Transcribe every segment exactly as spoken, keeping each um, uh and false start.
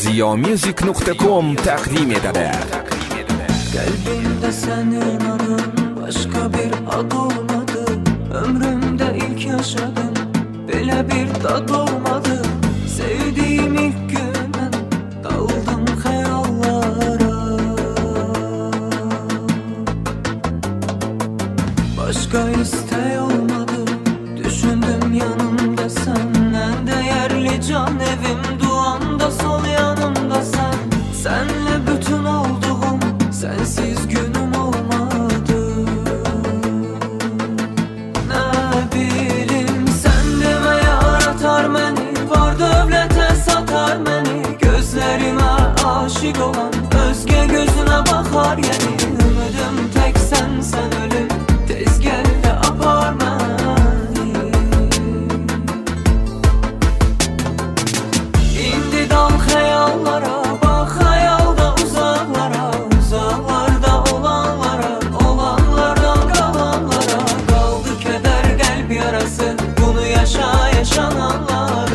ziyo music nokta com takdim etadi. Kalbimde senin adın başka bir ad olmadı. Ömrümde ilk yaşadım böyle bir tad olmadı. Sevdiğim ilk günden daldım hayallara. Başka isteği olmadı. Düşündüm yanımda sen. En değerli can evim duamda sol yanımda sen. Senle bütün olduğum sensiz günüm olmadı. Ne bileyim sen deme yaratar beni. Var devlete satar beni. Gözlerime aşık olan özge gözüne bakar yeni. Ümidim tek sen sen ölüm tez gel de apar beni. İndi dal hayallara. Bak hayalda uzaklara. Uzaklarda olanlara. Olanlardan kalanlara. Kaldı keder kalp yarası. Bunu yaşa yaşananlarla.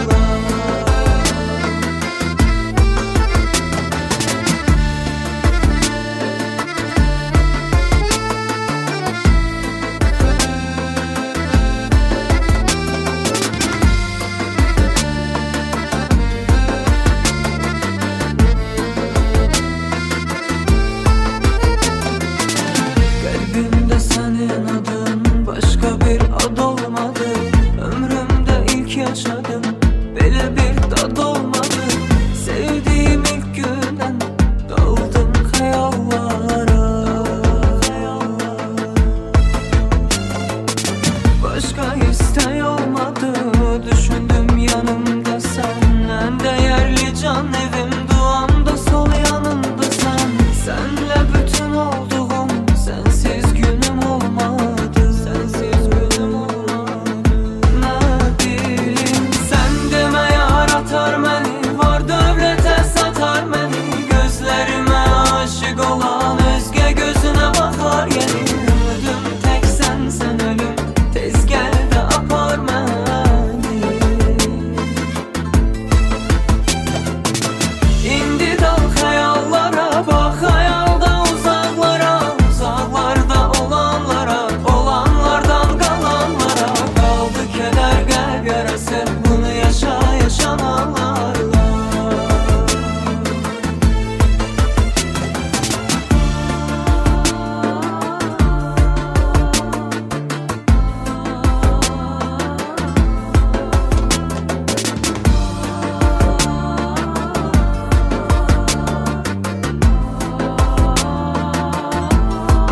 Kalbimde senin adın başka bir ad olmadı. Ömrümde ilk yaşadım böyle bir tad olmadı. Sevdiğim ilk günden daldım hayallara. Başka isteği olmadı. Düşündüm yanımda sen. En değerli can evim duamda sol yanımda sen. Senle bütün olduğum sensiz günüm olmadı. Sensiz günüm olmadı. Ne bileyim sen deme yaratar beni. Var devlete satar beni. Gözlerime aşık olan özge gözüne bakar yeni. Ümidim tek sen sen ölüm tez gel de apar beni. İndi dal hayallara. Bak hayalda uzaklara. Uzaklarda olanlara. Olanlardan kalanlara. Kaldı keder kalp yarası. Bunu yaşa yaşananlarla.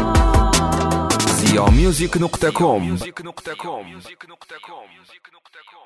ziyo music nokta com